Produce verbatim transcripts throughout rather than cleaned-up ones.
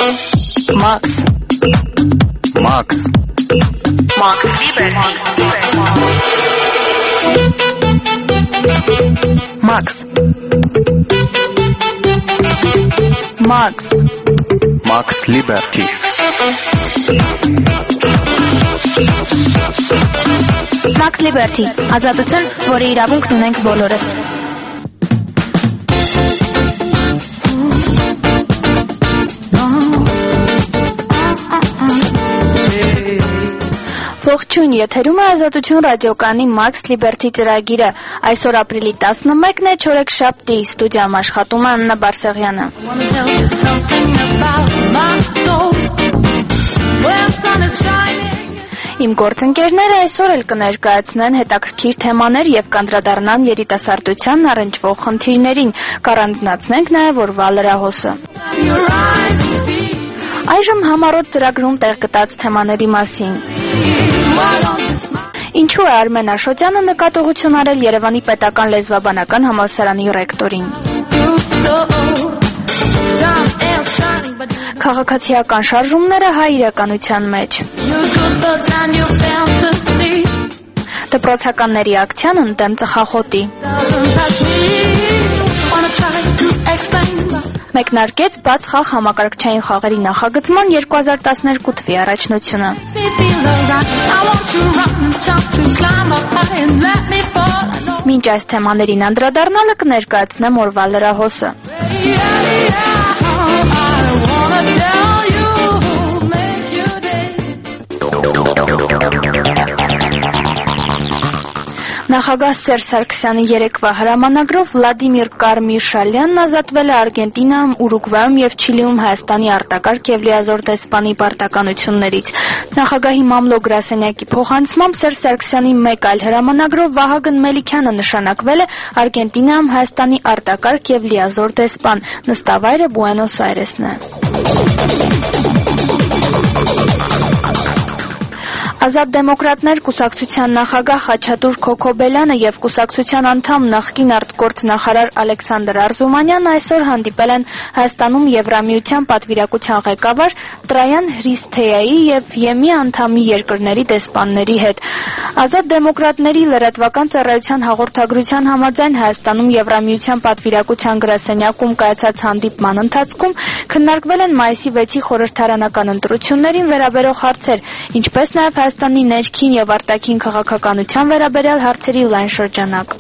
Max. Max. Max Liberty. Max. Max. Max Liberty. Max Liberty. Ազատություն, որի իրավունքն ունենք բոլորս։ Ողջույն, եթերում է Ազատություն ռադիոկայանի Max Liberty ծրագիրը։ Այսօր ապրիլի տասնմեկն է, չորեքշաբթի, ստուդիայում աշխատում է Աննա Բարսեղյանը։ Իմ գործընկերները այսօր էլ կներկայացնեն հետաքրքիր թեմաներ եւ կանդրադառնան երիտասարդությանն առնչվող խնդիրներին, կառանձնացնենք նաեւ օրվա լրահոսը։ Այժմ համառոտ ծրագրում տեղ գտած թեմաների մասին։ Ինչու է Արմեն Աշոտյանը նկատողություն արել Երևանի պետական լեզվաբանական համալսարանի ռեկտորին։ Քաղաքացիական շարժումները հայ իրականության մեջ։ Դպրոցականների ակցիան ընդդեմ ծխախոտի։ Մեկնարկեց բաց խաղ համակարգչային խաղերի նախագծման երկու հազար տասներկու թվականի առաջնությունը։ Մինչ այս թեմաներին անդրադառնալը կներկայացնեմ օրվա լրահոսը։ Նախագահ Սերժ Սարգսյանի երեկվա հրամանագրով Վլադիմիր Կարմիշալյանն ազատվել է Արգենտինայում, Ուրուգվայում եւ Չիլիում Հայաստանի արտակարգ եւ լիազոր դեսպանի պարտականություններից։ Նախագահի մամլո գրասենյակի փոխանցմամբ Սերժ Սարգսյանի մեկ այլ հրամանագրով Վահագն Մելիքյանը նշանակվել է Արգենտինայում Հայաստանի արտակարգ եւ լիազոր դեսպան։ Նստավայրը Բուենոս Այրեսն է։ Ազատ դեմոկրատներ կուսակցության նախագահ Խաչատուր Քոքոբելյանը եւ կուսակցության անդամ նախկին արտգործնախարար Ալեքսանդր Արզումանյանն այսօր հանդիպել են Հայաստանում Եվրամիության պատվիրակության ղեկավար Տրայան Հրիսթեյայի եւ ԵՄ անդամի երկրների դեսպանների հետ։ Ազատ դեմոկրատների լրատվական ծառայության հաղորդագրության համաձայն Հայաստանում Եվրամիության պատվիրակության գրասենյակում կայացած հանդիպման ընթացքում քննարկվել են մայիսի վեցի խորհրդարանական ընտրություններին վերաբերող հարցեր, ինչպես նաեւ Հայաստանի ներքին եւ արտաքին քաղաքականության վերաբերյալ հարցերի լայն շրջանակ։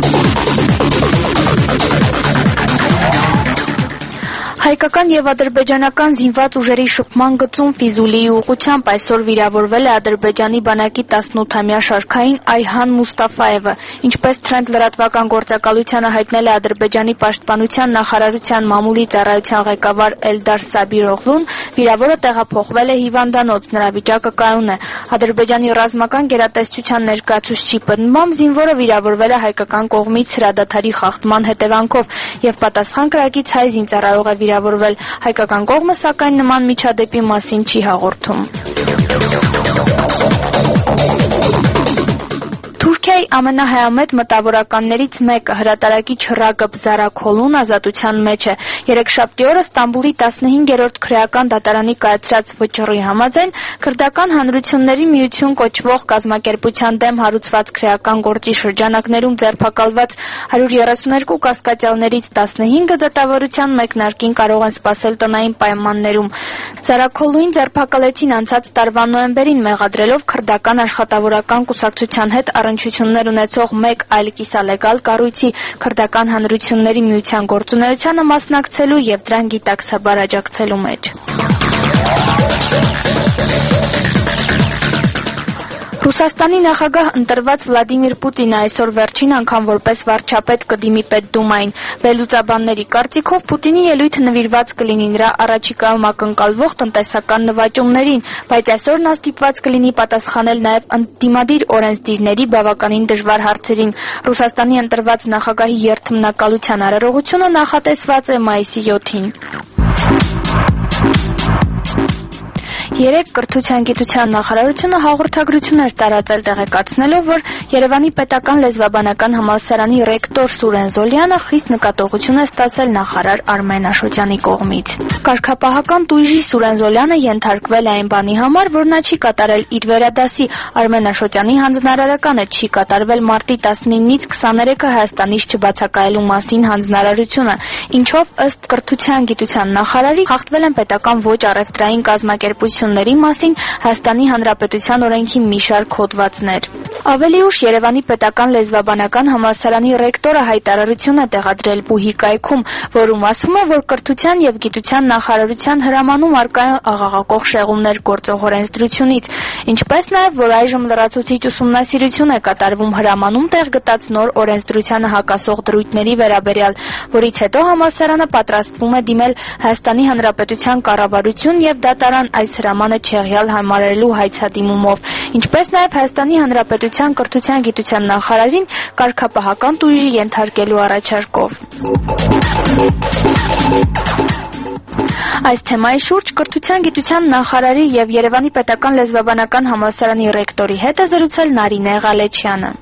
Հայկական եւ ադրբեջանական զինված ուժերի շփման գծում Ֆիզուլիի ուղղությամբ այսօր վիրավորվել է Ադրբեջանի բանակի տասնութամյա շարքային Այհան Մուստաֆաևը, ինչպես Թրենդ լրատվական գործակալությանը հայտնել է Ադրբեջանի պաշտպանության նախարարության մամուլի ծառայության ղեկավար Էլդար Սաբիրօղլուն, վիրավորը տեղափոխվել է հիվանդանոց, նրա վիճակը կայուն է։ Ադրբեջանի ռազմական գերատեսչության ներկայացուցչի պնդմամբ զինվորը վիրավորվել է հայկական կողմից հրադադարի խախտման հետևանքով եւ պատասխան կրակից հայ զինծառայող է վիրավորվել։ Հայկական կողմը սակայն նման միջադեպի մասին չի հաղորդում։ Թուրքիայի ամենահայամետ մտավորականներից մեկը հրատարակիչ Ռագըբ Զարաքոլուն ազատության մեջ է։ Երեքշաբթի օրը Ստամբուլի տասնհինգերորդ քրեական դատարանի կայացրած վճռի համաձայն քրդական հանրությունների միություն կոչվող կազմակերպության դեմ հարուցված քրեական գործի շրջանակներում ձերբակալված հարյուր երեսուներկու կասկածյալներից տասնհինգը դատավարության մեկնարկին կարող են սպասել տնային պայմաններում։ Զարաքոլուին ձերբակալեցին անցած տարվա նոյեմբերին մեղադրելով քրդական աշխատավորական կուսակցության հետ առնչություններ ունեցող մեկ այլ կիսալեգալ կառույցի քրդական հանրությունների միության գործունեությանը մասնակցելու եւ դրան գիտակցաբար աջակցելու մեջ։ Ռուսաստանի նախագահ ընտրված Վլադիմիր Պուտինը այսօր վերջին անգամ որպես վարչապետ կդիմի Պետդումային։ Վերլուծաբանների կարծիքով Պուտինի ելույթը նվիրված կլինի նրա առաջիկայում ակնկալվող տնտեսական նվաճումներին, բայց այսօր նա ստիպված կլինի պատասխանել նաև ընդդիմադիր օրենսդիրների բավականին դժվար հարցերին։ Ռուսաստանի ընտրված նախագահի երթմնակալության արարողությունը նախատեսված է մայիսի յոթին։ Երեկ կրթության գիտության նախարարությունը հաղորդագրություններ տարածել տեղեկացնելով, որ Երևանի պետական լեզվաբանական համալսարանի ռեկտոր Սուրեն Զոլյանը խիստ նկատողություն է ստացել նախարար Արմեն Աշոտյանի կողմից։ Կարգապահական տույժի Սուրեն Զոլյանը ենթարկվել է այն բանի համար, որ նա չի կատարել իր վերադասի, Արմեն Աշոտյանի հանձնարարականը չի կատարվել մարտի տասնինից քսաներեքը Հայաստանից չբացակայելու մասին հանձնարարությունը, ինչով ըստ կրթության գիտության նախարարի խախտվել են պետական ոչ առևտրային կազմակերպությունների մասին Հայաստանի Հանրապետության օրենքի մի շարք հոդվածներ։ Ավելի ուշ Երևանի պետական լեզվաբանական համալսարանի ռեկտորը հայտարարություն է տեղադրել Բուհի կայքում, որում ասում է, որ կրթության և գիտության նախարարության հրամանում առկա են աղաղակող շեղումներ գործող օրենսդրությունից, ինչպես նաև, որ այժմ լրացուցիչ ուսումնասիրություն է կատարվում հրամանում տեղ գտած նոր օրենսդրությանը հակասող դրույթների վերաբերյալ, որից հետո համալսարանը պատրաստվում է դիմել Հայաստանի Հանրապետության կառավարություն և դատարան այս հրամանը չեղյալ համարելու հայցադիմումով, ինչպես նաև Հայաստանի Հանրապետության կրթության գիտության նախարարին կարգապահական տույժի ենթարկելու առաջարկով։ Այս թեմայի շուրջ կրթության գիտության նախարարի և Երևանի պետական լեզվաբանական համալսարանի ռեկտորի հետ է զրուցել Նարինե Ղալեչյանը։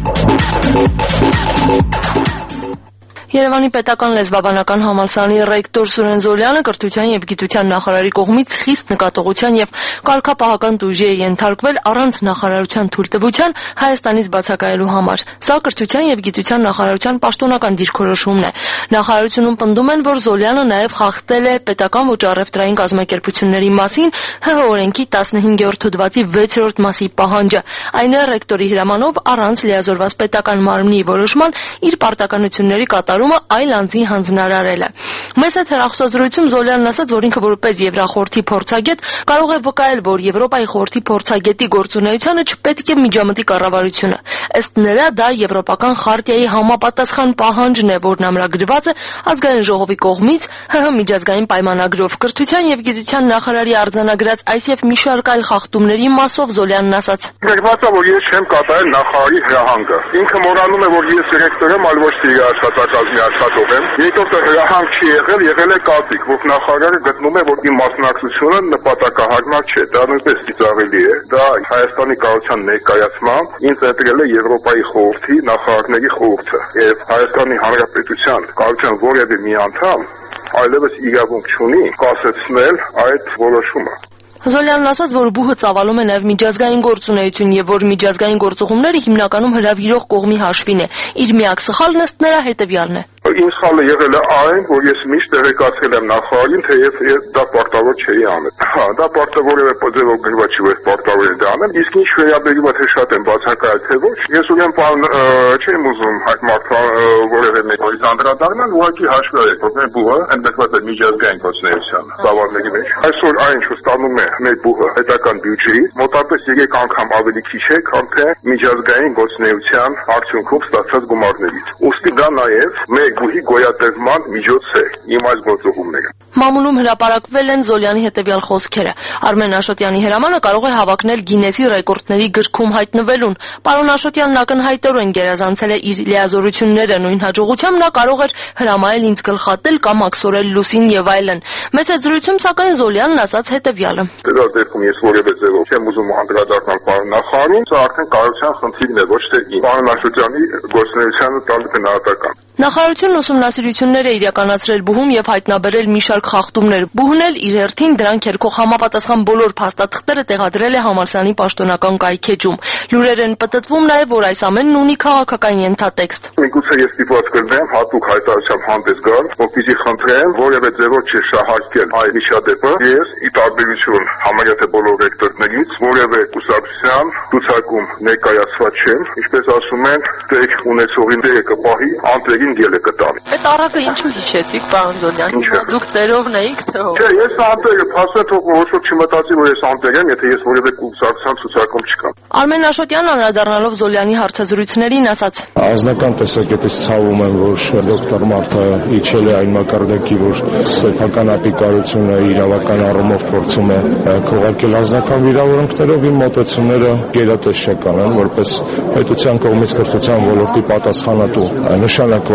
Երևանի պետական լեզվաբանական համալսարանի ռեկտոր Սուրեն Զոլյանը կրթության և գիտության նախարարի կողմից խիստ նկատողության և կարգապահական տույժի է ենթարկվել առանց նախարարության թույլտվության Հայաստանից բացակայելու համար։ Սա կրթության և գիտության նախարարության պաշտոնական դիրքորոշումն է։ Նախարարությունում պնդում են, որ Զոլյանը նաև խախտել է պետական ոչ առևտրային կազմակերպությունների մասին ՀՀ օրենքի տասնհինգերորդ հոդվածի վեցերորդ մասի պահանջը, այն է ռեկտորի հրամանով առանց լիազորված պետական մարմնի որոշման իր պարտականությունների կատարումը այլ անձի հանձնարարելը։ Մեծ հետ հեռախոսազրույցում Զոլյանն ասաց, որ ինքը որպես Եվրախորհրդի փորձագետ կարող է վկայել, որ Եվրոպայի խորհրդի փորձագետի գործունեությանը չպետք է միջամտի կառավարությունը։ Ըստ նրա, դա եվրոպական խարտիայի համապատասխան պահանջն է, որն ամրագրված է ազգային ժողովի կողմից ՀՀ միջազգային պայմանագրով։ Կրթության և գիտության նախարարի արձանագրած այս և մի շարք այլ խախտումների մասով Զոլյանն ասաց. Ներված է, որ ես չեմ կատարել նախարարի հրահանգը։ Ինքը մոռանում է, որ ես դիրեկտոր եմ, այլ ոչ թե իր աշխատակազմի աշխատող եմ։ Երկրորդը հրահանգ չի եղել, եղել է կապիկ, որ նախարարը գտնում է, որ իմ մասնակցությունը նպատակահարմար չէ։ Դա նույնպես ծիծաղելի է։ Դա Հայաստանի կառավարության ներկայացմամբ ինձ ընտրել է Եվրոպայի խորհրդի նախարարների խորհուրդը, եւ Հայաստանի Հանրապետության կառավարության որևէ մի անդամ այլևս իրավունք չունի կասեցնել այդ որոշումը։ Զոլյանն ասաց, որ բուհը ծավալում է նաև միջազգային գործունեություն եւ որ միջազգային գործողումները հիմնականում հրավիրող կողմի հաշվին է։ Իր միակ սխալն ըստ նրա հետեւյալն է. Իմ սխալը եղել է այն, որ ես միշտ տեղեկացրել եմ նախարարին, թեև դա պարտավոր չէի անել։ Հա, դա պարտավոր է ձևով գրված չի, որ պարտավոր է դա անել։ Իսկ ինչ վերաբերում է թե շատ են բացակայել, թե ոչ, ես ուրեմն բան չեմ ուզում այդ մարդը որևէ մեկից անդրադառնալ, ուղղակի հաշվի արեք, որ մեր բուհը ընդգրկված է միջազգային գործունեության ծավալների մեջ։ Այսօր այն, ինչ ստանում է մեր բուհը պետական բյուջեից, մոտավորապես երեք անգամ ավելի քիչ է, քան թե միջազգային գործունեության արդյունքում ստացած գումարներից։ Ուստի դա նաև մեր բուհի գոյատևման միջոց է իմ այս գործողումները։ Մամուլում հրապարակվել են Զոլյանի հետևյալ խոսքերը. Արմեն Աշոտյանի հրամանը կարող է հավակնել Գինեսի ռեկորդների գրքում հայտնվելուն։ Պարոն Աշոտյանն ակնհայտորեն գերազանցել է իր լիազորությունները, նույն հաջողությամբ նա կարող էր հրամայել ինձ գլխատել կամ աքսորել լուսին եւ այլն։ Մեծ զրույցում սակայն Զոլյանն ասաց հետևյալը. Դա դեպքում ես որևէ ձևով չեմ ուզում անդրադառնալ պարոն նախարարին, սա արդեն կառավարության խնդիրն է, ոչ թե իմ։ Պարոն Աշոտյանի գործունեությանը տալու գնահատական։ Նախարարությունն ուսումնասիրություններ է իրականացրել բուհում եւ հայտնաբերել մի շարք խախտումներ։ Բուհն էլ իր հերթին դրանք երկող համապատասխան բոլոր փաստաթղթերը տեղադրել է համալսարանի պաշտոնական կայքեջում։ Լուրեր են պտտվում նաեւ, որ այս ամենն ունի քաղաքական ենթատեքստ։ Միգուցե ես ստիպված կլինեմ հատուկ հայտարարությամբ հանդես գալ, որպեսզի խնդրեմ որևէ ձևով չշահարկել այդ հիշադեպը։ Ես ի տարբերություն համարյա թե բոլոր ռեկտորներից որևէ կուսակցության ցուցակում ներկայացված չեմ, ինչպես ասում են, տեղ ունեցողին դերը կպահի, անտեղի գելը կտան։ Այդ առակը ինչու հիշեցիք, պարոն Զոլյան։ Դուք տերովն էիք, թե ով։ Չէ, ես անտերը, փաստորեն թող ոչ ոք չմտածի, որ ես անտեր եմ, եթե ես որևէ կուսակցության ցուցակում չկամ։ Արմեն Աշոտյանն անդրադառնալով Զոլյանի հարցազրույցներին ասաց. Անձնական տեսակետից ցավում եմ, որ դոկտոր Մարթը իջել է այն մակարդակի, որ սեփական ապիկարությունը իրավական առումով փորձում է քողարկել անձնական վիրավորանքներով, իմ մոտեցումները գերատեսչական են, որպես պետության կողմից կրթության ոլորտի պատասխանատու նշանակված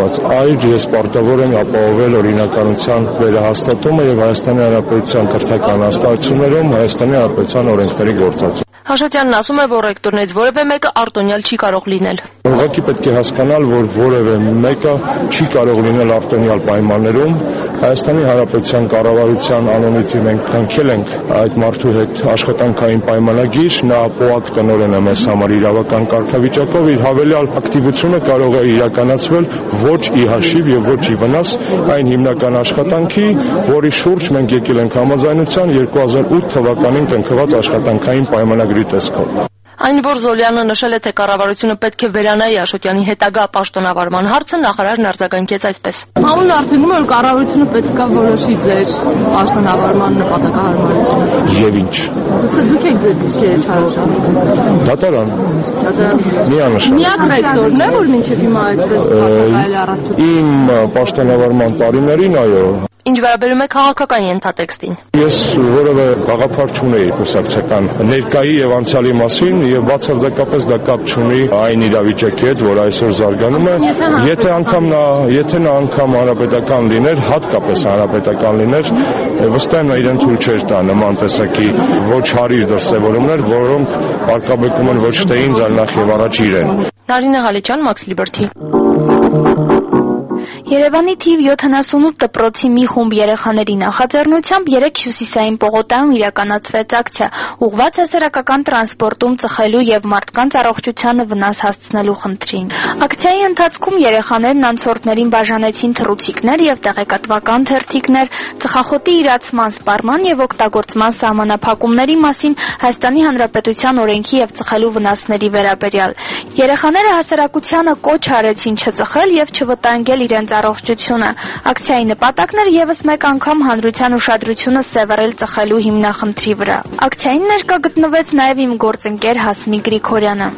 կոչված այր ես պարտավոր եմ ապահովել օրինականության վերահաստատումը եւ Հայաստանի Հանրապետության կրթական հաստատություններում Հայաստանի Հանրապետության օրենքների գործածումը։ Հաշոտյանն ասում է, որ ռեկտորներից որևէ մեկը արտոնյալ չի կարող լինել։ Ուղղակի պետք է հասկանալ, որ որևէ մեկը չի կարող լինել արտոնյալ պայմաններում։ Հայաստանի Հանրապետության կառավարության անունից մենք քննել ենք այդ մարդու հետ աշխատանքային պայմանագիր, նա պոակ տնօրեն է մեզ համար իրավական կարգավիճակով, իր հավելյալ ակտիվությունը կարող է իրականացվել ոչ ի հաշիվ եւ ոչ ի վնաս այն հիմնական աշխատանքի, որի շուրջ մենք եկել ենք համաձայնության երկու հազար ութ թվականին կնքված աշխատանքային պայմանագրի տեսքով։ Այն, որ Զոլյանը նշել է, թե կառավարությունը պետք է վերանայի Աշոտյանի հետագա պաշտոնավարման հարցը, նախարարն արձագանքեց այսպես. Հանուն արդյունքում որ կառավարությունը պետք է որոշի ձեր պաշտոնավարման նպատակահարմարությունը։ Եվ ինչ։ Գուցե դուք եք ձեր դիրքերը չարաշահում։ Դատարան։ Դատարան։ Միանշան։ Միակ ռեկտորն է, որ մինչև հիմա այսպես հաղթակայել է առաստություն։ Իմ պաշտոնավարման տարիներին, այո։ Ինչ վերաբերում է քաղաքական ենթատեքստին։ Ես որևէ գաղափար չունեի կուսակցական ներկայի եւ անցյալի մասին եւ բացարձակապես դա կապ չունի այն իրավիճակի հետ, որ այսօր զարգանում է։ Եթե անգամ նա, եթե նա անգամ հանրապետական լիներ, հատկապես հանրապետական լիներ, վստահ եմ նա իրեն թույլ չէր տա նման տեսակի ոչ հարիր դրսևորումներ, որոնք արկաբեկում են ոչ թե ինձ, այլ նախ եւ առաջ իրեն։ Նարինե Ղալիչյան, Max Liberty։ Երևանի թիվ յոթանասունութ դպրոցի մի խումբ երեխաների նախաձեռնությամբ երեկ Հյուսիսային պողոտայում իրականացվեց ակցիա՝ ուղղված հասարակական տրանսպորտում ծխելու եւ մարդկանց առողջությանը վնաս հասցնելու խնդրին։ Ակցիայի ընթացքում երեխաներն անցորդներին բաժանեցին թռուցիկներ եւ տեղեկատվական թերթիկներ ծխախոտի իրացման, սպառման եւ օգտագործման սահմանափակումների մասին, Հայաստանի Հանրապետության օրենքի եւ ծխելու վնասների վերաբերյալ։ Երեխաները հասարակությանը կոչ արեցին չծխել եւ չվտանգել իրենց առողջությունը։ Ակցիայի նպատակն էր եւս մեկ անգամ հանրության ուշադրությունը սևեռել ծխելու հիմնախնդրի վրա։ Ակցիային ներկա գտնվեց նաեւ իմ գործընկեր Հասմիկ Գրիգորյանը։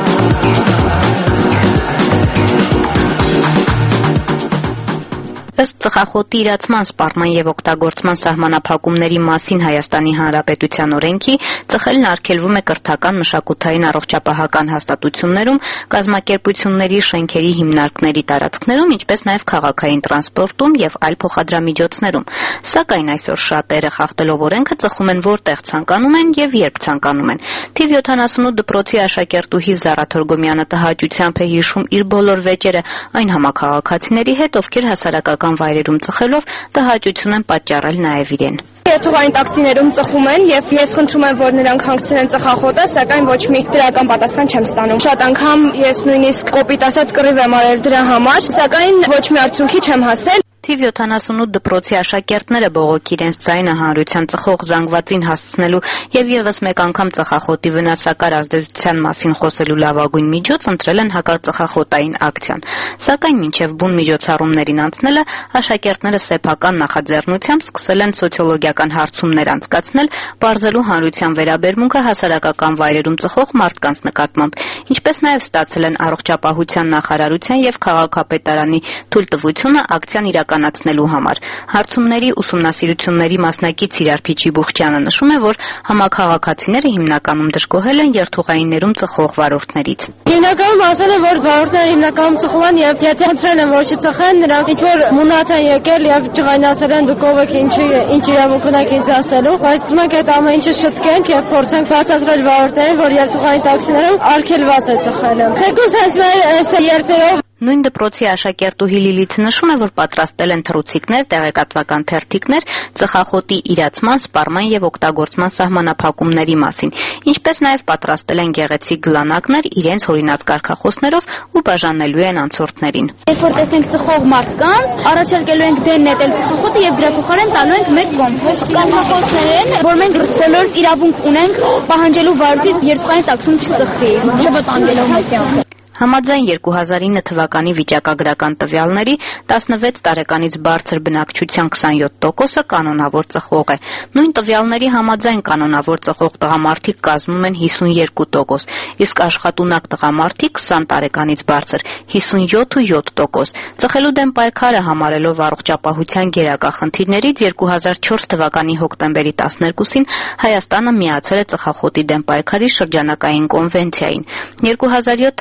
Ըստ ծխախոտի իրացման, սպառման եւ օգտագործման սահմանափակումների մասին Հայաստանի Հանրապետության օրենքի ծխելն արգելվում է կրթական, մշակութային, առողջապահական հաստատություններում, կազմակերպությունների, շենքերի, հիմնարկների տարածքներում, ինչպես նաեւ քաղաքային տրանսպորտում եւ այլ փոխադրամիջոցներում։ Սակայն այսօր շատերը խախտելով օրենքը ծխում են որտեղ ցանկանում են եւ երբ ցանկանում են։ Թիվ յոթանասունութ դպրոցի աշակերտուհի Զարա Թորգոմյանը տհաճությամբ է հիշում իր բոլոր վեճերը այն համակարգացիների հետ, ովքեր հասարակական վայրերում ծխելով տհաճություն են պատճառել նաև իրեն։ Երթուղային տաքսիներում ծխում են եւ ես խնդրում եմ, որ նրանք հանգցնեն ծխախոտը, սակայն ոչ մի դրական պատասխան չեմ ստանում։ Շատ անգամ ես նույնիսկ կոպիտ ասած կռիվ եմ արել դրա համար, սակայն ոչ մի արդյունքի չեմ հասել։ Թիվ յոթանասունութ դպրոցի աշակերտները բողոքի իրենց ձայնը հանրության ծխող զանգվածին հասցնելու եւ եւս մեկ անգամ ծխախոտի վնասակար ազդեցության մասին խոսելու լավագույն միջոց ընտրել են հակածխախոտային ակցիան։ Սակայն մինչեւ բուն միջոցառումներին անցնելը աշակերտները սեփական նախաձեռնությամբ սկսել են սոցիոլոգիական հարցումներ անցկացնել, բարձելու հանրության վերաբերմունքը հասարակական վայրերում ծխող մարդկանց նկատմամբ, ինչպես նաեւ ստացել են առողջապահության նախարարության եւ քաղաքապետարանի թույլտվությունը ակցիան իրականացնելու համար։ Հարցումների ուսումնասիրությունների մասնակից Իրար Փիչի-Բուխչյանը նշում է, որ համաքաղաքացիները հիմնականում դժգոհել են երթուղայիններում ծխող վարորդներից։ Հիմնականում ասել են, որ վարորդները հիմնականում ծխում են եւ եթե ընտրել են, որ չծխեն, նրանք ինչ որ մունատ են եկել եւ ջղայնացել են դուք ով եք, ինչ ինչ իրավունք ունեք ինձ ասելու, բայց մենք այդ ամեն ինչը շտկենք եւ փորձենք բացատրել վարորդներին, որ երթուղային տաքսիներում արգելված է ծխելը։ Թեկուզ հենց մեր այս երթերով Նույն դպրոցի աշակերտուհի Լիլիթը նշում է, որ պատրաստել են թռուցիկներ, տեղեկատվական թերթիկներ ծխախոտի իրացման, սպառման եւ օգտագործման սահմանափակումների մասին, ինչպես նաեւ պատրաստել են գեղեցիկ գլանակներ իրենց հորինած կարգախոսներով ու բաժանելու են անցորդներին։ Երբ որ տեսնենք ծխող մարդկանց, առաջարկելու ենք դեն նետել ծխախոտը եւ դրա փոխարեն տալու ենք մեկ կողմ։ Կարգախոսներ են, որ մենք բոլորս իրավունք ունենք պահանջելու վարորդից երթուղային տաքսում չծխի, չվտանգելով մեր կյանքը։ Համաձայն երկու հազար ինը թվականի վիճակագրական տվյալների տասնվեց տարեկանից բարձր բնակչության քսանյոթ տոկոսը կանոնավոր ծխող է։ Նույն տվյալների համաձայն կանոնավոր ծխող տղամարդիկ կազմում են հիսունյոթ տոկոս, իսկ աշխատունակ տղամարդիկ քսան տարեկանից բարձր հիսունյոթ ու յոթ տոկոս։ Ծխելու դեմ պայքարը համարելով առողջապահության գերակա խնդիրներից երկու հազար չորս թվականի հոկտեմբերի տասներկուսին Հայաստանը միացել է ծխախոտի դեմ պայքարի շրջանակային կոնվենցիային։ երկու հազար յոթ թվականի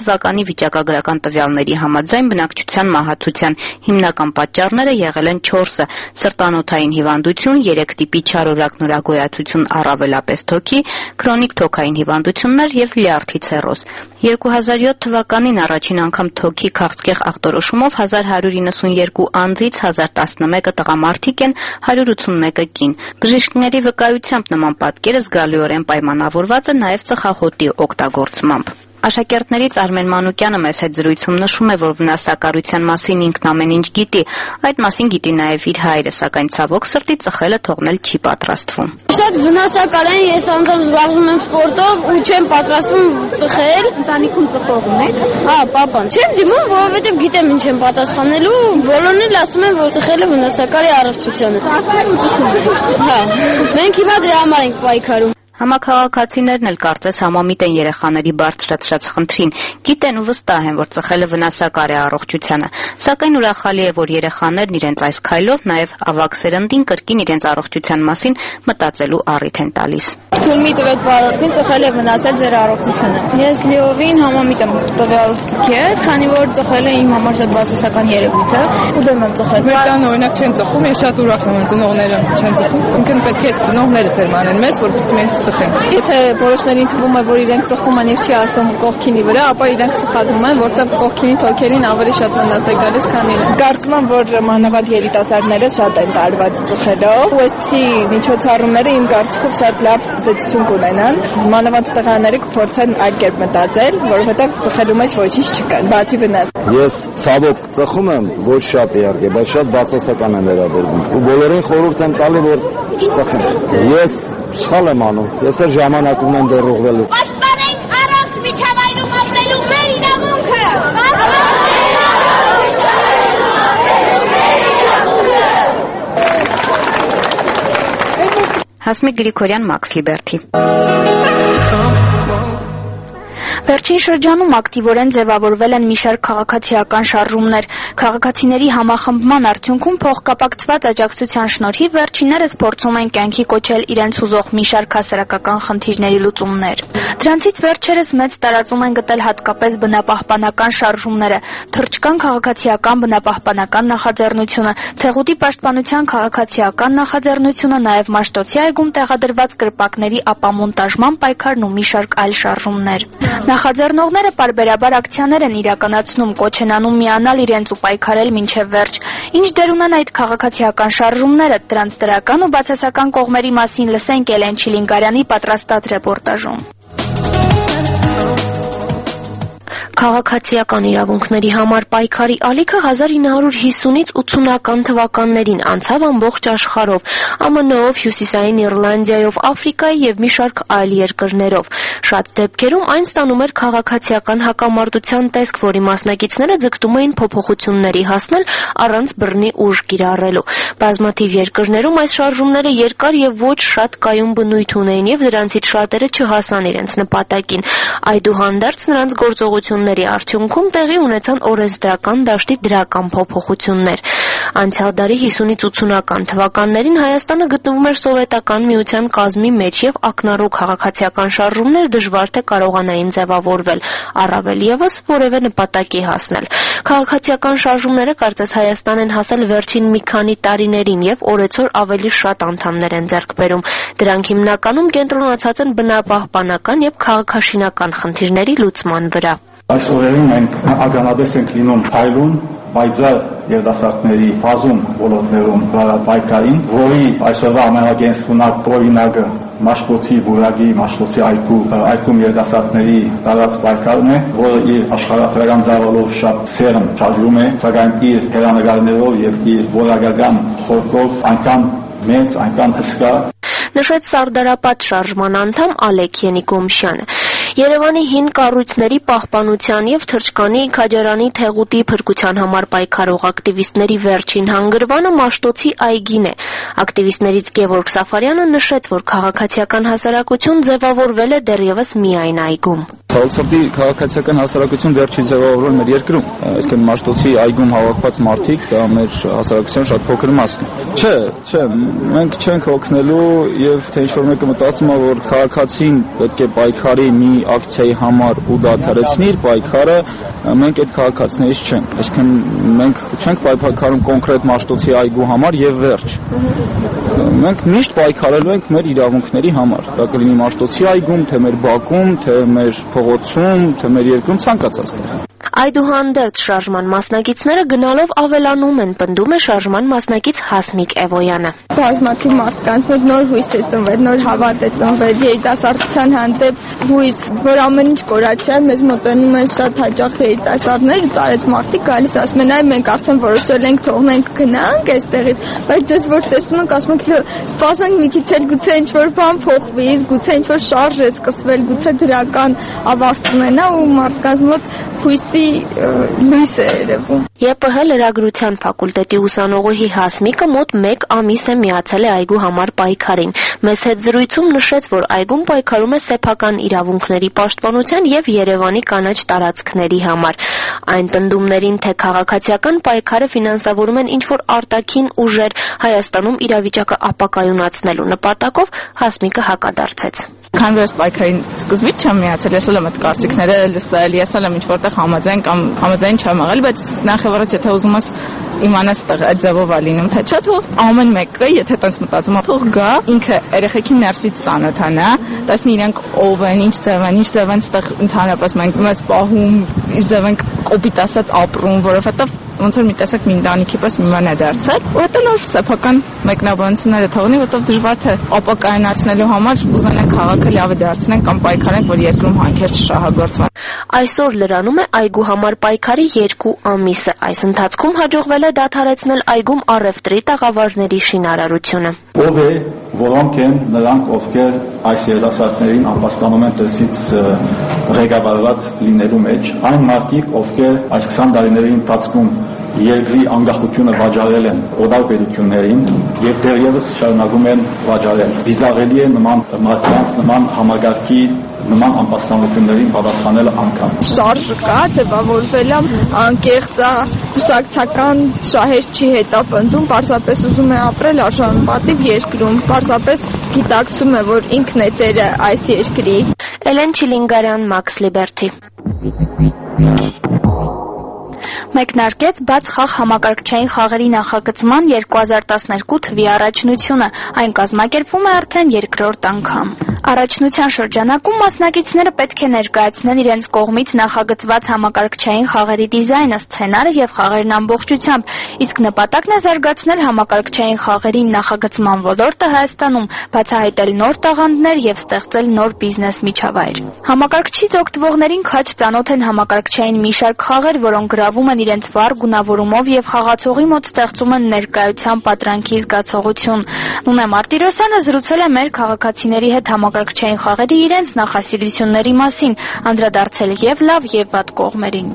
վիճակագրական տվյալների համաձայն բնակչության մահացության հիմնական պատճառները եղել են չորսը՝ սրտանոթային հիվանդություն, երեք տիպի չարորակ նորագոյացություն առավելապես թոքի, քրոնիկ թոքային հիվանդություններ եւ լյարդի ցիրոզ։ երկու հազար յոթ թվականին առաջին անգամ թոքի քաղցկեղ ախտորոշումով հազար հարյուր իննսունյերկու անձից հազար տասնմեկը տղամարդիկ են, հարյուր ութսունմեկը կին։ Բժիշկների վկայությամբ նման պատկերը զգալիորեն պայմանավորված է նաև ծխախոտի օգտագործմամբ։ Աշակերտներից Արմեն Մանուկյանը մեծ հետ զրույցում նշում է, որ վնասակարության մասին ինքն ամեն ինչ գիտի, այդ մասին գիտի նաև իր հայրը, սակայն ցավոք սրտի ծխելը թողնել չի պատրաստվում։ Շատ վնասակար են, ես անդամ զբաղվում եմ սպորտով ու չեմ պատրաստվում ծխել։ Ընտանիքում ծխողում եք։ Հա, պապան։ Չեմ դիմում, որովհետև գիտեմ ինչ եմ պատասխանելու, բոլորն էլ ասում են, որ ծխելը վնասակար է առողջությանը։ Հա, մենք հիմա դրա համար ենք պայքարում։ Համաքաղաքացիներն էլ կարծես համամիտ են երեխաների բարձրացրած խնդրին, գիտեն ու վստահ են, որ ծխելը վնասակար է առողջությանը, սակայն ուրախալի է, որ երեխաներն իրենց այս քայլով նաև ավագ սերնդին կրկին իրենց առողջության մասին մտածելու առիթ են տալիս։ Թույլ մի տվեք բարորդին, ծխելը վնասել ձեր առողջությունը։ Ես լիովին համամիտ եմ տվյալ կետ, քանի որ ծխելը իմ համար շատ բացասական երևույթ է, ու դեմ եմ ծխել։ Մեր տանը օրինակ չեն ծխում, ես շատ ուրախ եմ, ծնողները չեն ծխում։ Ինքն պետք է ծնողներս էլ մանեն մեզ, որպեսզի մենք Եթե որոշներին թվում է, որ իրենք ծխում են եւ չի ազդում կողքինի վրա, ապա իրենք սխալվում են, որտեղ կողքինի թոքերին ավելի շատ վնաս է գալիս, քան իրեն։ Կարծում եմ, որ մանավանդ երիտասարդները շատ են տարված ծխելով, ու այսպիսի միջոցառումները իմ կարծիքով շատ լավ ազդեցություն կունենան։ Մանավանդ տղաները կփորձեն այլ կերպ մտածել, որովհետեւ ծխելու մեջ ոչինչ չկա, բացի վնաս։ Ես ցավոք ծխում եմ, ոչ շատ իհարկե, բայց շատ բացասական եմ վերաբերվում։ Ու բոլորին խորհուրդ եմ տալի, որ չծխեն։ Ես սխալ եմ անում։ Ես էլ ժամանակում եմ դեռ ուղղվելու։ Պաշտպանենք առողջ միջավայրում ապրելու մեր իրավունքը։ Հասմիկ Գրիգորյան, Մաքս Լիբերթի։ Վերջին շրջանում ակտիվորեն ձևավորվել են մի շարք քաղաքացիական շարժումներ։ Քաղաքացիների համախմբման արդյունքում փոխկապակցված աջակցության շնորհիվ վերջիններս փորձում են կյանքի կոչել իրենց ուզող մի շարք հասարակական խնդիրների լուծումներ։ Դրանցից վերջերս մեծ տարածում են գտել հատկապես բնապահպանական շարժումները, թռչկան քաղաքացիական բնապահպանական նախաձեռնությունը, Թեղուտի պաշտպանության քաղաքացիական նախաձեռնությունը, նաև Մաշտոցի այգում տեղադրված կրպակների ապամոնտաժման պայքարն ու մի շարք այլ շարժումներ։ Նախաձեռնողները պարբերաբար ակցիաներ են իրականացնում, կոչ են անում միանալ իրենց ու պայքարել մինչև վերջ։ Ինչ դեր ունեն այդ քաղաքացիական շարժումները, դրանց դրական ու բացասական կողմերի մասին լսենք Էլեն Չիլինգարյանի պատրաստած ռեպորտաժում։ Քաղաքացիական իրավունքների համար պայքարի ալիքը հազար ինը հարյուր հիսունից ութսունական թվականներին անցավ ամբողջ աշխարհով, ԱՄՆ-ով, Հյուսիսային Իռլանդիայով, Աֆրիկայի եւ մի շարք այլ երկրներով։ Շատ դեպքերում այն ստանում էր քաղաքացիական հակամարտության տեսք, որի մասնակիցները ձգտում էին փոփոխությունների հասնել առանց բռնի ուժ կիրառելու։ Բազմաթիվ երկրներում այս շարժումները երկար եւ ոչ շատ կայուն բնույթ ունեին եւ դրանցից շատերը չհասան իրենց նպատակին։ Այդուհանդերձ նրանց գործողությունների արդյունքում տեղի ունեցան օրենսդրական դաշտի դրական փոփոխություններ։ Անցյալ դարի հիսունից ութսունական թվականներին Հայաստանը գտնվում էր սովետական միության կազմի մեջ եւ ակնառու քաղաքացիական շարժումներ դժվար թե կարողանային ձևավորվել, առավել եւս որևէ նպատակի հասնել։ Քաղաքացիական շարժումները կարծես Հայաստան են հասել վերջին մի քանի տարիներին եւ օրեցօր ավելի շատ անդամներ են ձեռք բերում։ Դրանք հիմնականում կենտրոնացած են բնապահպանական եւ քաղաքաշինական խնդիրների լուծման վրա։ Այս օրերին մենք ականատես ենք լինում փայլուն, պայծառ երիտասարդների բազում ոլորտներում պայքարին, որի այսօրվա ամենագենսունակ օրինակը Մաշտոցի բուրագի, Մաշտոցի այգու, այգում երիտասարդների տարած պայքարն է, որը իր աշխարհագրական ծավալով շատ սերն շարժում է, սակայն իր հերանեկարներով եւ իր որակական խորքով այնքան մեծ, այնքան հսկա, նշեց Սարդարապատ շարժման անդամ Ալեք Ենիկոմշյանը։ Երևանի հին կառույցների պահպանության եւ թռչկանի քաջարանի Թեղուտի փրկության համար պայքարող ակտիվիստների վերջին հանգրվանը Մաշտոցի այգին է։ Ակտիվիստներից Գևորգ Սաֆարյանը նշեց, որ քաղաքացիական հասարակություն ձևավորվել է դեռևս միայն այգում։ Քաղաքսրտի քաղաքացիական հասարակություն դեռ չի ձևավորվել մեր երկրում, այսինքն Մաշտոցի այգում հավաքված մարդիկ դա մեր հասարակության շատ փոքր մասն է։ Չէ, չէ, մենք չենք օգնելու եւ թե ինչ-որ մեկը մտածում է, որ քաղաքացին պետք է պայքարի մի ակցիայի համար ու դադարեցնի իր պայքարը, մենք այդ քաղաքացիներից չենք։ Այսինքն մենք չենք պայքարում կոնկրետ Մաշտոցի այգու համար եւ վերջ։ Մենք միշտ պայքարելու ենք մեր իրավունքների համար։ Դա կլինի Մաշտոցի այգում, թե մեր բակում, թե մեր փողոցում, թե մեր երկրում ցանկացած տեղ։ Այդուհանդերձ շարժման մասնակիցները գնալով ավելանում են, պնդում է շարժման մասնակից Հասմիկ Էվոյանը։ Բազմաթիվ մարդկանց մոտ նոր հույս է ծնվել, նոր հավատ է ծնվել երիտասարդության հանդեպ հույս, որ ամեն ինչ կորած չէ, մեզ մոտենում են շատ հաճախ երիտասարդներ ու տարեց մարդիկ գալիս ասում են, այ մենք արդեն որոշել ենք թողնենք գնանք այստեղից, բայց ես որ տեսնում եք ասում եք սպասենք մի քիչ էլ գուցե ինչ-որ բան փոխվի, գուցե ինչ-որ շարժ է սկսվել, գուցե դրական ավարտ ունենա ու մարդկանց մոտ հույսի լույս է երևում։ ԵՊՀ լրագրության ֆակուլտետի ուսանողուհի Հասմիկը մոտ մեկ ամիս է միացել է այգու համար պայքարին։ Մեզ հետ զրույցում նշեց, որ այգում պայքարում է սեփական իրավունքների պաշտպանության եւ Երևանի կանաչ տարածքների համար։ Այն պնդումներին, թե քաղաքացիական պայքարը ֆինանսավորում են ինչ-որ արտաքին ուժեր, Հայաստանում իրավիճակը ապակայունացնելու նպատակով, Հասմիկը հակադարձեց։ Քանի որ պայքարին սկզբից չեմ միացել, ես էլ եմ այդ կարծիքները լսել, ես էլ եմ ինչ-որ տեղ համաձայն կամ համաձայն չեմ եղել, բայց նախ եւ առաջ եթե ուզում ես իմանաս տեղ այդ ձևով է լինում, թե չէ, թող ամեն մեկը, եթե տենց մտածում է, թող գա, ինքը երեխեքին ներսից ծանոթանա, տեսնի իրենք ով են, ինչ ձև են, ինչ ձև են ստեղ ընդհանրապես մենք մեզ պահում, ինչ ձև ենք կոպիտ ասած ապրում, որովհետեւ ոնց որ մի տեսակ մի ընտանիքի պես մի բան է դարձել, ու հետո նոր սեփական մեկնաբանությունները թողնի, որովհետև դժվար թե ապակայունացնելու համար ուզենան քաղաքը լավը դարձնեն կամ պայքարեն, որ երկրում հանքեր չշահագործվեն։ Այսօր լրանում է այգու համար պայքարի երկու ամիսը։ Այս ընթացքում հաջողվել է դադարեցնել այգում առևտրի տաղավարների շինարարությունը։ Ով է, որոնք են նրանք, ովքեր այս երիտասարդներին ապաստանում են դրսից ղեկավարված լինելու մեջ, այն մարդիկ, ովքեր այս քսան տարիների ընթացքում երկրի անկախությունը վաճառել են օտար պետություններին եւ դեռևս շարունակում են վաճառել։ Դիզաղելի է նման մարդկանց, նման համագարկի, նման անպաշտպանություններին պատասխանելը անգամ։ Շարժը կա, ձևավորվել է անկեղծ, կուսակցական շահեր չի հետապնդում, պարզապես ուզում է ապրել արժանապատիվ երկրում, պարզապես գիտակցում է, որ ինքն է տերը այս երկրի։ Էլեն Չիլինգարյան, Max Liberty։ Մեկնարկեց բաց խաղ համակարգչային խաղերի նախագծման երկու հազար տասներկու թվականի առաջնությունը, այն կազմակերպվում է արդեն երկրորդ անգամ։ Առաջնության շրջանակում մասնակիցները պետք է ներկայացնեն իրենց կողմից նախագծված համակարգչային խաղերի դիզայնը, սցենարը եւ խաղերն ամբողջությամբ, իսկ նպատակն է զարգացնել համակարգչային խաղերի նախագծման ոլորտը Հայաստանում, բացահայտել նոր տաղանդներ եւ ստեղծել նոր բիզնես միջավայր։ Համակարգչից օգտվողներին քաջ ծանոթ են համակարգչային մի շարք խաղեր, որոնք գրավում են իրենց վառ գունավորումով եւ խաղացողի մոտ ստեղծում են ներկայության պատրանքի զգացողություն։ Նունե Մարտիրոսյանը զրուցել է մեր քաղաքացիների հետ համակարգչային խաղերի իրենց նախասիրությունների մասին, անդրադարձել եւ լավ եւ վատ կողմերին։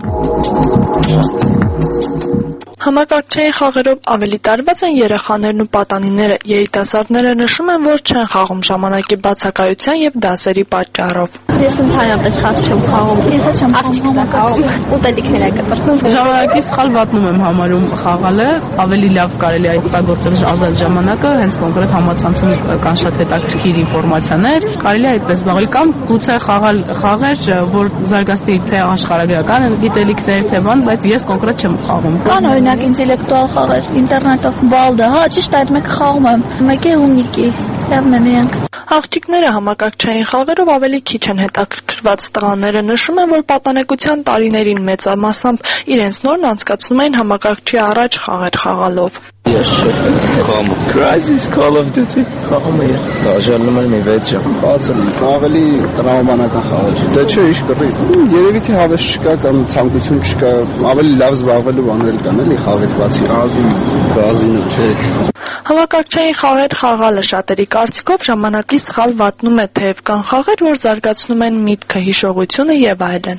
Համակարգչային խաղերով ավելի տարված են երեխաներն ու պատանիները։ Երիտասարդները նշում են, որ չեն խաղում ժամանակի բացակայության եւ դասերի պատճառով։ Ես ընդհանրապես խաղ չեմ խաղում։ Ես չեմ խաղում։ Ուտելիքներ եք կտրտում։ Ժամանակի սխալ վատնում եմ համարում խաղալը, ավելի լավ կարելի է օգտագործել ազատ ժամանակը, հենց կոնկրետ համացանցում կան շատ հետաքրքիր ինֆորմացիաներ, կարելի է այդպես զբաղվել կամ գուցե խաղալ խաղեր, որ զարգացնի թե աշխարհագրական գիտելիքներ, թե բան, բայց ես կոնկրետ չեմ խաղում։ Կան օրինակ ինտելեկտուալ խաղեր, ինտերնետով բալդա, հա, ճիշտ այդ մեկը խաղում եմ, մեկը ունիկի, լավն են իրանք։ Աղջիկները համակարգչային խաղերով ավելի քիչ են հետաքրքրված, տղաները նշում են, որ պատանեկության տարիներին մեծամասամբ իրենց նորն անցկացնում էին համակարգչի առաջ խաղեր խաղալով։ Ես չեմ խաղում Crysis, Call of Duty խաղում եմ, դաժանում եմ մի վեց ժամ։ Խաղացել եմ, ավելի տրավմանական խաղ է։ Դե չէ, ինչ կռի։ Երևի թե հավես չկա կամ ցանկություն չկա, ավելի լավ զբաղվելու բաներ կան, էլի խաղից բացի։ Գազին, գազինը չէ։ Համակարգչային խաղեր խաղալը շատերի կարծիքով ժամանակի սխալ վատնում է, թեև կան խաղեր, որ զարգացնում են միտքը, հիշողությունը եւ այլն։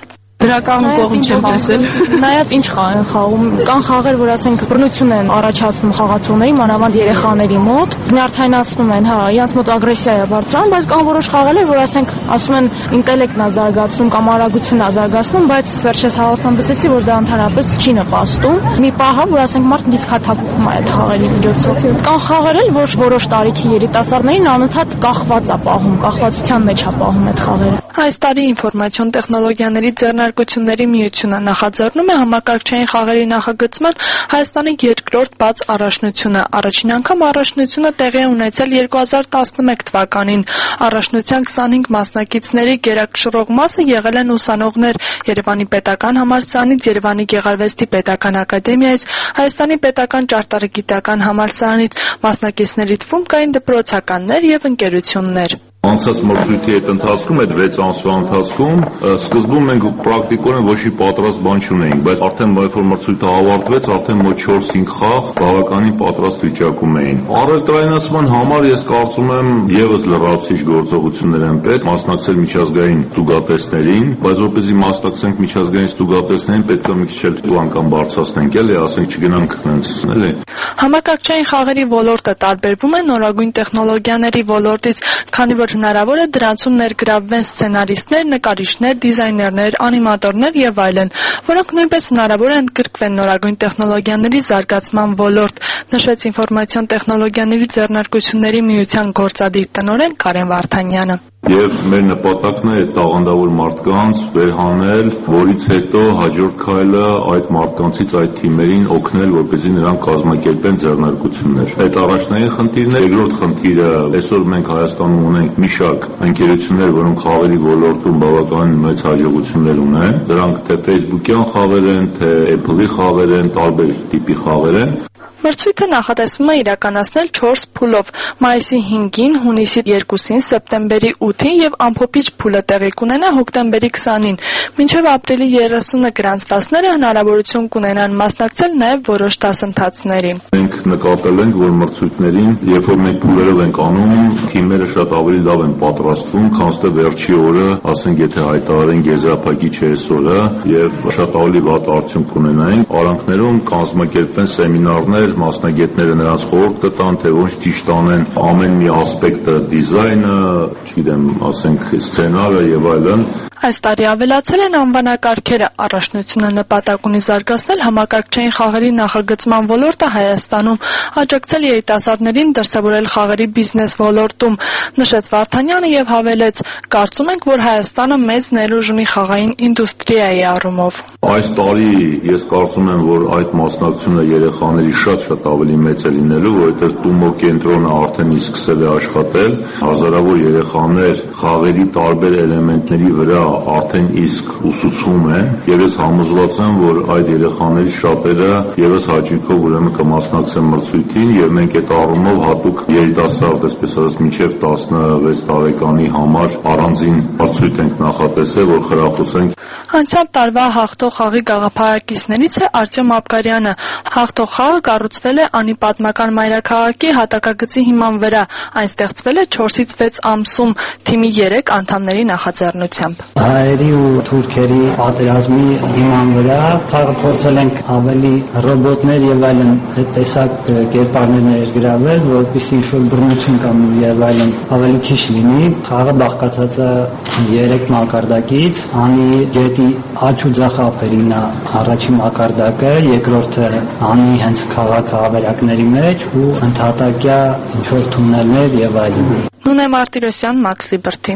Դրական կողմ չեմ տեսել։ Նայած ինչ խաղ են խաղում, կան խաղեր, որ ասենք բռնություն են առաջացնում խաղացողների, մանավանդ երեխաների մոտ, նյարդայնացնում են, հա, իրենց մոտ ագրեսիա է բարձրանում, բայց կան որոշ խաղեր, որ ասենք ասում են ինտելեկտն է զարգացնում կամ արագությունն է զարգացնում, բայց վերջերս հաղորդման լսեցի, որ դա ընդհանրապես չի նպաստում։ Մի պահ է, որ ասենք մարդն իսկ հաթափվում է այդ խաղերի միջոցով։ Կան խաղեր էլ, որ որոշ տարիքի երիտասարդներին անընդհատ կախված է պահում, կախվածության մեջ է պահում այդ խաղերը։ Այս տարի ինֆորմացիոն տեխնոլոգիաների ձեռնարկությունների միությունը նախաձեռնում է համակարգչային խաղերի նախագծման Հայաստանի երկրորդ բաց առաջնությունը։ Առաջին անգամ առաջնությունը տեղի է ունեցել երկու հազար տասնմեկ թվականին։ Առաջնության քսանհինգ մասնակիցների գերակշռող մասը եղել են ուսանողներ Երևանի պետական համալսարանից, Երևանի Գեղարվեստի պետական ակադեմիայից, Հայաստանի պետական ճարտարագիտական համալսարանից, մասնակիցների թվում կային դպրոցականներ եւ ընկերություններ։ Անցած մրցույթի այդ ընթացքում, այդ վեց ամսվա ընթացքում սկզբում մենք պրակտիկորեն ոչ մի պատրաստ բան չունեինք, բայց արդեն երբ որ մրցույթը ավարտվեց, արդեն մոտ չորս-հինգ խաղ բավականին պատրաստ վիճակում էին։ Առևտրայնացման համար ես կարծում եմ եւս լրացուցիչ գործողություններ են պետք, մասնակցել միջազգային ստուգատեսներին, բայց որպեսզի մասնակցենք միջազգային ստուգատեսներին, պետք է մի քիչ էլ տուանգան բարձրացնենք, էլի, ասենք չգնանք հենց, էլի։ Համակարգչային խաղերի ոլորտը տարբերվում է նորագույն տեխնոլոգիաների ոլորտից, քանի որ հնարավոր է դրանցում ներգրավվեն սցենարիստներ, նկարիչներ, դիզայներներ, անիմատորներ եւ այլն, որոնք նույնպես հնարավոր է ընդգրկվեն նորագույն տեխնոլոգիաների զարգացման ոլորտ, նշեց ինֆորմացիոն տեխնոլոգիաների ձեռնարկությունների միության գործադիր տնօրեն Կարեն Վարդանյանը։ Եվ մեր նպատակն է տաղանդավոր մարդկանց վերհանել, որից հետո հաջորդ քայլը այդ մարդկանցից այդ թիմերին օգնել, որպեսզի նրանք կազմակերպեն ձեռնարկություններ։ Այդ առաջնային խնդիրն է, երկրորդ խնդիրը, այսօր մենք Հայաստանում ունենք մի շարք ընկերություններ, որոնք խաղերի ոլորտում բավականին մեծ հաջողություններ ունեն։ Դրանք թե Facebook-յան խաղեր են, թե Apple-ի խաղեր են, տարբեր տիպի խաղեր են։ Մրցույթը նախատեսվում է իրականացնել չորս փուլով՝ մայիսի հինգին, հունիսի երկուսին, սեպտեմբերի ութին եւ ամփոփիչ փուլը տեղի կունենա հոկտեմբերի քսանին։ Մինչեւ ապրիլի երեսունը գրանցվածները հնարավորություն կունենան մասնակցել նաեւ որոշ դասընթացների։ Մենք նկատել ենք, որ մրցույթներին, երբ որ մենք փուլերով ենք անում, թիմերը շատ ավելի լավ են պատրաստվում, քան թե վերջի օրը, ասենք, եթե հայտարարեն գեզրափակի չէ այսօրը եւ շատ ավելի վատ արդյունք կունենային։ Արանքներում կազմակերպեն սեմինարներ, մասնագետները նրանց խորհուրդ կտան, թե ոնց ճիշտ անեն ամեն մի ասպեկտը, դիզայնը, չգիտեմ, ասենք, սցենարը եւ այլն։ Այս տարի ավելացել են անվանակարգերը։ Առաջնությունը նպատակ ունի զարգացնել համակարգչային խաղերի նախագծման ոլորտը Հայաստանում, աջակցել երիտասարդներին դրսևորել խաղերի բիզնես ոլորտում, նշեց Վարդանյանը եւ հավելեց. կարծում ենք, որ Հայաստանը մեծ ներուժ ունի խաղային ինդուստրիայի առումով։ Այս տարի ես կարծում եմ, որ այդ մասնակցությունը երեխաների շատ-շատ ավելի մեծ է լինելու, որովհետեւ Տումո կենտրոնը արդեն իսկ սկսել է աշխատել, հազարավոր երեխաներ խաղերի տարբեր էլեմենտների վրա արդեն իսկ ուսուցում են եւ ես համոզված եմ, որ այդ երեխաների շատերը եւս հաճույքով ուրեմն կմասնակցեն մրցույթին եւ մենք այդ առումով հատուկ երիտասարդ, այսպես ասած, մինչեւ տասնվեց տարեկանի համար առանձին մրցույթ ենք նախատեսել, որ խրախուսենք։ Անցյալ տարվա հաղթող խաղի գաղափարակիցներից է Արտյոմ Աբգարյանը։ Հաղթող խաղը կառուցվել է անի պատմական մայրաքաղաքի հատակագծի հիման վրա։ Այն ստեղծվել է չորսից վեց ամսում թիմի երեք անդամների նախաձեռնությամբ։ Հայերի ու թուրքերի պատերազմի հիման վրա խաղը փորձել ենք ավելի ռոբոտներ եւ այլն այդ տեսակ կերպարներ ներգրավել, որպեսզի ինչ-որ բռնություն կամ եւ այլն ավելի քիչ լինի։ Խաղը բաղկացած է երեք մակարդակից, անի գետի աճ ու ձախ ափերին է առաջին մակարդակը, երկրորդը անի հենց քաղաք-հավերակների մեջ ու ընդհատակյա ինչ-որ թունելներ եւ այլն։ Նունե Մարտիրոսյան, Մաքս Լիբերթի։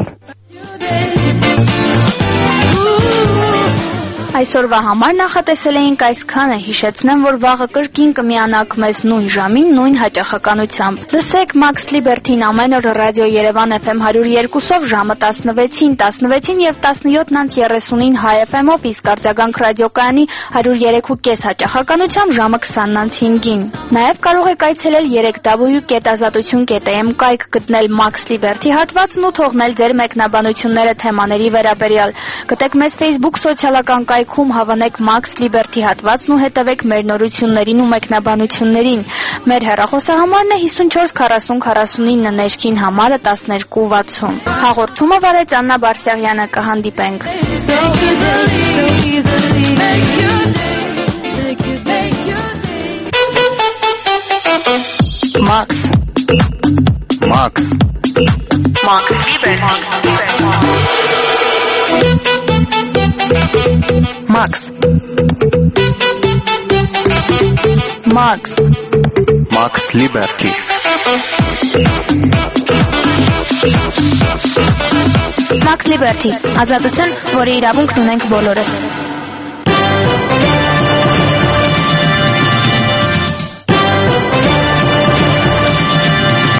Այսօրվա համար նախատեսել էինք այսքանը, հիշեցնեմ, որ վաղը կրկին կմիանանք մեզ նույն ժամին, նույն հաճախականությամբ։ Լսեք Մաքս Լիբերթին ամեն օր ռադիո Երևան Էֆ Էմ հարյուր երկուսով ժամը տասնվեցին, տասնվեցին եւ տասնյոթ երեսունին Հայ Էֆ Էմ-ով, իսկ արձագանք ռադիոկայանի հարյուր երեք ու կես հաճախականությամբ ժամը քսան հինգին։ Նաեւ կարող եք այցելել երեք w կետ ազատություն կետ էմ կայք, գտնել Մաքս Լիբերթի հատվածն ու թողնել ձեր մեկնաբանությունները թեմաների վերաբերյալ։ Գտեք մեզ Facebook սոցիալական կայք կայքում հավանեք Max Liberty հատվածն ու հետևեք մեր նորություններին ու մեկնաբանություններին։ Մեր հեռախոսահամարն է հիսունչորս քառասուն քառասունինը, ներքին համարը տասներկու վաթսուն։ Հաղորդումը վարեց Աննա Բարսեղյանը, կհանդիպենք։ Max. Max. Max Liberty. Max. Max. Max Liberty. Max Liberty. Ազատություն, որի իրավունքն ունենք բոլորս։